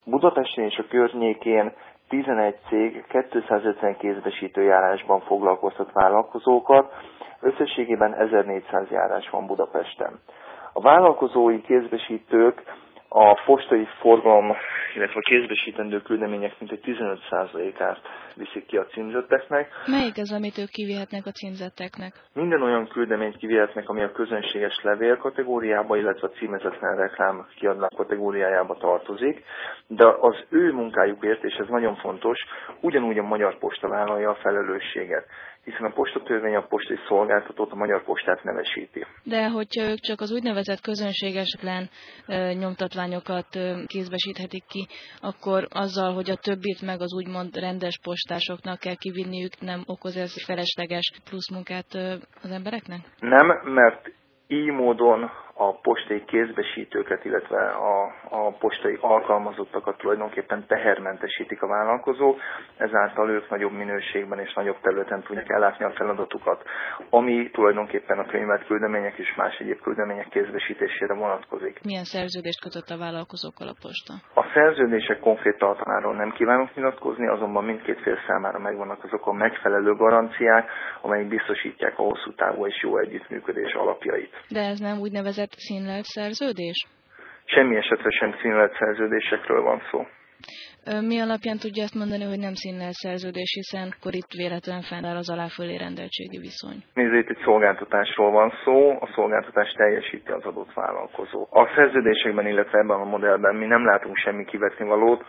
Budapesten és a környékén 11 cég 250 kézbesítő járásban foglalkoztat vállalkozókat, összességében 1400 járás van Budapesten. A vállalkozói kézbesítők a postai forgalom, illetve a kézbesítendő küldemények mintegy 15%-át viszik ki a címzetteknek. Melyik az, amit ők kivihetnek a címzetteknek? Minden olyan küldeményt kivihetnek, ami a közönséges levél kategóriába, illetve a címezetlen reklám kiadnak kategóriájába tartozik, de az ő munkájukért, és ez nagyon fontos, ugyanúgy a Magyar Posta vállalja a felelősséget, hiszen a postatörvény a postai szolgáltatót, a Magyar Postát nevesíti. De hogyha ők csak az úgynevezett közönségeslen nyomtatványokat kézbesíthetik ki, akkor azzal, hogy a többit meg az úgymond rendes postásoknak kell kivinniük, nem okoz ez felesleges pluszmunkát az embereknek? Nem, mert így módon a postai kézbesítőket, illetve a postai alkalmazottakat tulajdonképpen tehermentesítik a vállalkozók, ezáltal ők nagyobb minőségben és nagyobb területen tudják ellátni a feladatukat, ami tulajdonképpen a könyvelt küldemények és más egyéb küldemények kézbesítésére vonatkozik. Milyen szerződést kötött a vállalkozókkal a posta? A szerződések konkrét tartalmáról nem kívánok nyilatkozni, azonban mindkét fél számára megvannak azok a megfelelő garanciák, amelyek biztosítják a hosszú távú és jó együttműködés alapjait. De ez nem úgynevezett színlelt szerződés? Semmi esetre sem színlelt szerződésekről van szó. Mi alapján tudja ezt mondani, hogy nem színlelt szerződés, hiszen akkor itt véletlenül fennáll az alá-fölé rendeltségi viszony? Nézd, itt egy szolgáltatásról van szó, a szolgáltatást teljesíti az adott vállalkozó. A szerződésekben, illetve ebben a modellben mi nem látunk semmi kivetnivalót,